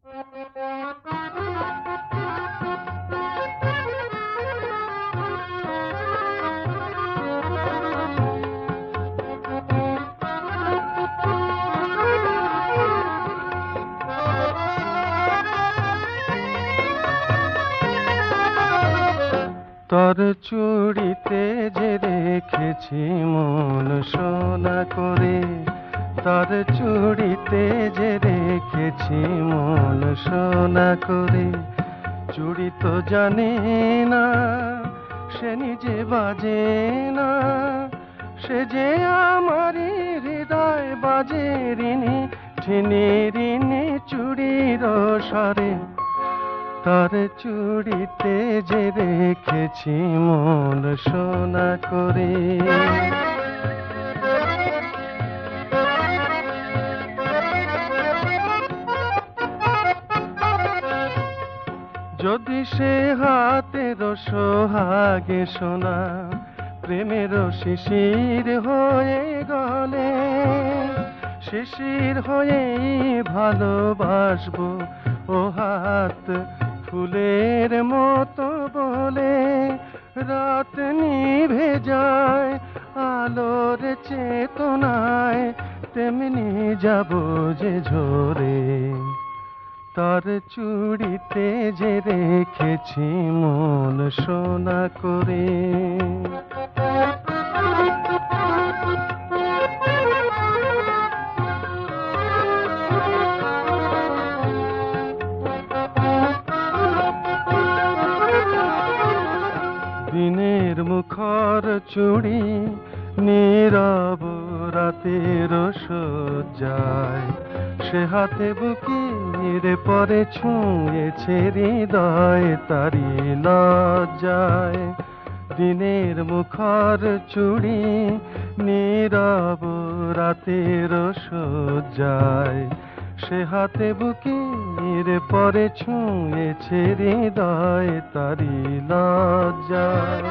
তোর চুড়িতে যে রেখেছি মন সোনা করে, তোর চুড়িতে যে রেখেছি মন সোনা করে। চুড়ি তো জানে না সে নিজে বাজে না, সে যে আমারই হৃদয় বাজে রিনি ঠিনি রিনি চুড়ির স্বরে। তার চুড়িতে যে রেখেছি মন সোনা করে। যদি সে হাতের সোহাগে সোনা প্রেমের শিশির হয়ে গলে, শিশির হয়েই ভালোবাসবো ও হাত ফুলের মতো বলে। রাত নিভে যায় আলোর চেতনায়, তেমনি যাব যে ঝরে। তার চুড়িতে যে রেখেছি মন সোনা করে। দিনের মুখর চুড়ি নীরব রাতের সজ্জায়, সে হাতে বুকের পরে ছুঁয়েছে হৃদয় তারি লজ্জায়। দিনের মুখর চুড়ি নীরব রাতের সজ্জায়, সে হাতে বুকের পরে ছুঁয়েছে হৃদয় তারি লজ্জায়।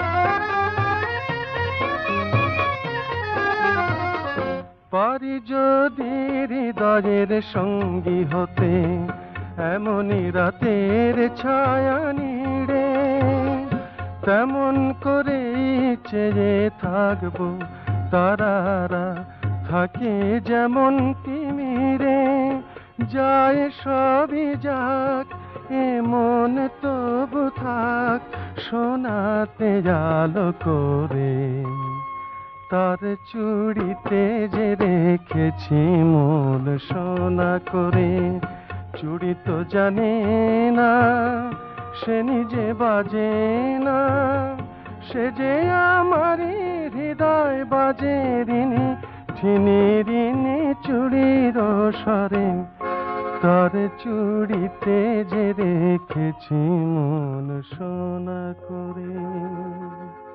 পারি যদি হৃদয়ের সঙ্গী হতে এমনই রাতের ছায়া নিড়ে, তেমন করে চেয়ে থাকবো তারারা থাকে যেমন তিমিরে। যায় সবই যাক এমন তবু থাক সোনাতে আলো করে। তার চুড়িতে যে রেখেছি মন সোনা করে। চুড়ি তো জানে না সে নিজে বাজে না, সে যে আমারই হৃদয় বাজে রিনি ঠিনি রিনি চুড়ির স্বরে। তার চুড়িতে যে রেখেছি মন সোনা করে।